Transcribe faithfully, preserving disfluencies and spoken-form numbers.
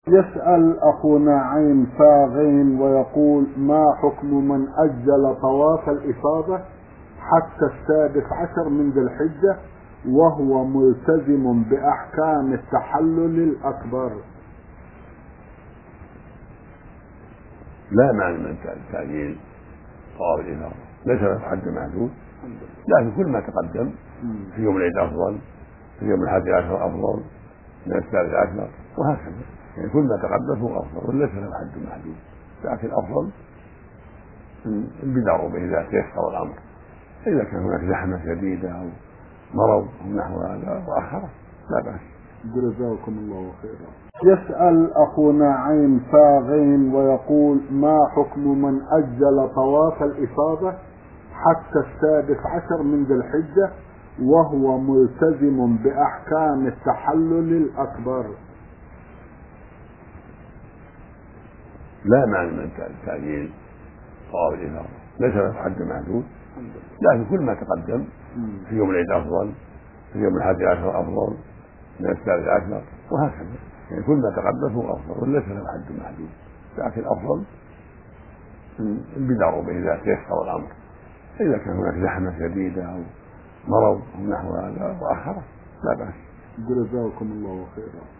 يسأل أخونا عين فاغين ويقول: ما حكم من أجل طواف الإفاضة حتى السادس عشر من ذي الحجة وهو ملتزم بأحكام التحلل الأكبر؟ لا معنى من تأجيل طواف الإفاضة، ليس له حد محدود، لكن كل ما تقدم في يوم العيد أفضل، في يوم الحادي عشر أفضل من الثالث عشر، وهكذا، يعني كل ما تقدم هو أفضل وليس له حد محدود، لكن الأفضل البدع به إذا تيسر الأمر، إذا كان هناك زحمة شديدة أو مرض أو نحو هذا وأخره لا بأس. جزاكم الله خيرا. يسأل أخونا عين فاغين ويقول: ما حكم من أجل طواف الإفاضة حتى السادس عشر من ذي الحجة وهو ملتزم بأحكام التحلل الأكبر؟ لا معنى من تأجيل طواف الإفاضة، ليس له حد محدود، لكن كل ما تقدم في يوم العيد أفضل، في يوم الحادي عشر أفضل من الثالث عشر، وهكذا، يعني كل ما تقدم هو أفضل وليس له حد محدود، لكن الأفضل البدع به إذا تيسر الأمر، إذا كان هناك زحمة شديدة أو مرض أو نحو هذا وأخره لا بأس. جزاكم الله خيرا.